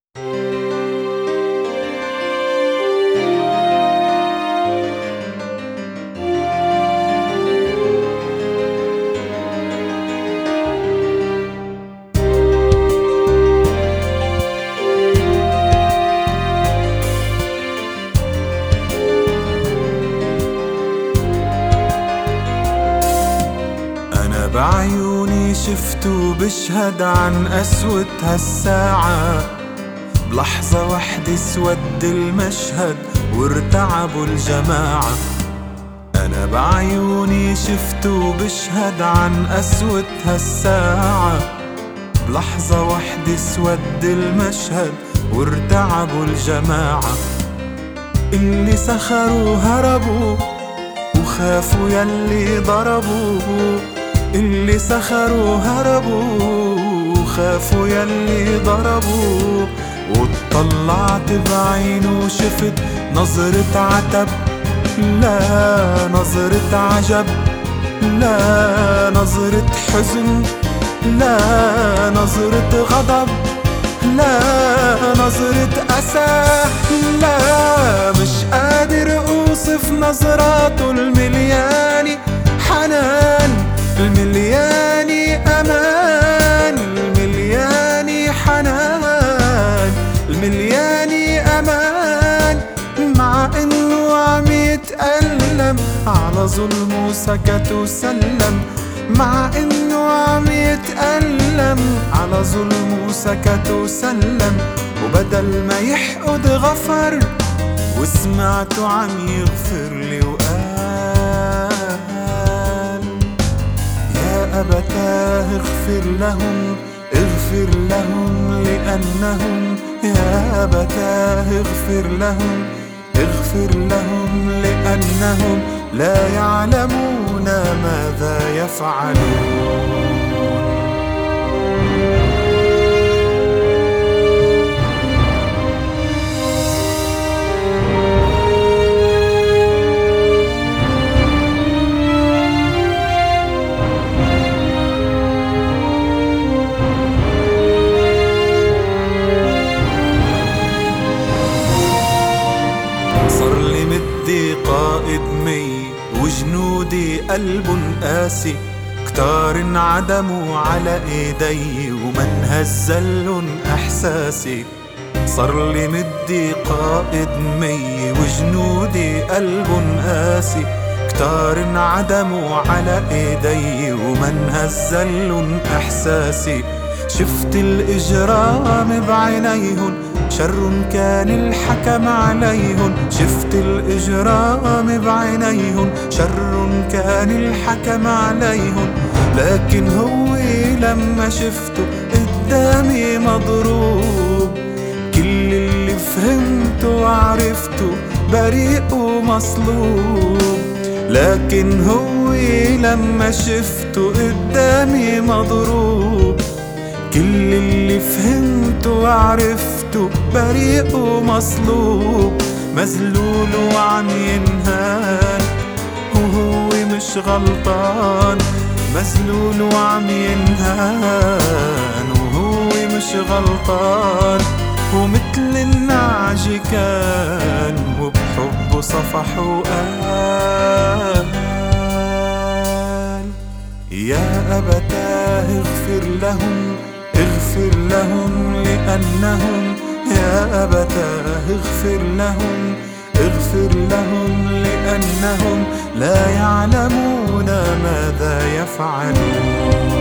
بعيوني شفته بشهد عن قسوة هالساعة، بلحظة وحدة اسود المشهد وارتعبوا الجماعة. أنا بعيوني شفته بشهد عن قسوة هالساعة، بلحظة وحدة اسود المشهد وارتعبوا الجماعة. اللي سخروا هربوا وخافوا يلي ضربوا، اللي سخروا هربوا وخافوا يلي ضربوا. واتطلعت بعينه وشفت نظرة عتب، لا نظرة عجب، لا نظرة حزن، لا نظرة غضب، لا نظرة أسى. لا مش قادر أوصف نظراته الملياني حنان، الملياني أمان، الملياني حنان، الملياني أمان. مع إنه عم يتألم على ظلمه سكت وسلم، مع إنه عم يتألم على ظلمه سكت وسلم. وبدل ما يحقد غفر، وسمعته عم يغفر لي وقال: يا أبتاه اغفر لهم، اغفر لهم لأنهم، يا أبتاه اغفر لهم، اغفر لهم لأنهم لا يعلمون ماذا يفعلون. صار لي مدي قائد مي وجنودي قلب قاسي، كتار انعدموا على ايدي ومن هزلن احساسي. صار لي مدي قائد مي وجنودي قلب قاسي، كتار انعدموا على ايدي ومن هزلن احساسي. شفت الاجرام بعينيهن، شر كان الحكم عليهن. شفت الإجرام بعينيهن، شر كان الحكم عليهن. لكن هو لما شفته قدامي مضروب، كل اللي فهمته وعرفته بريء ومصلوب. لكن هو لما شفته قدامي مضروب، كل اللي فهمته وعرفته بريء ومصلوب. مذلول وعم ينهان وهو مش غلطان، مذلول وعم ينهان وهو مش غلطان. ومثل النعج كان وبحبه صفح وقال: يا أبتاه اغفر لهم، اغفر لهم لأنهم، يا أبتاه اغفر لهم، اغفر لهم لأنهم لا يعلمون ماذا يفعلون.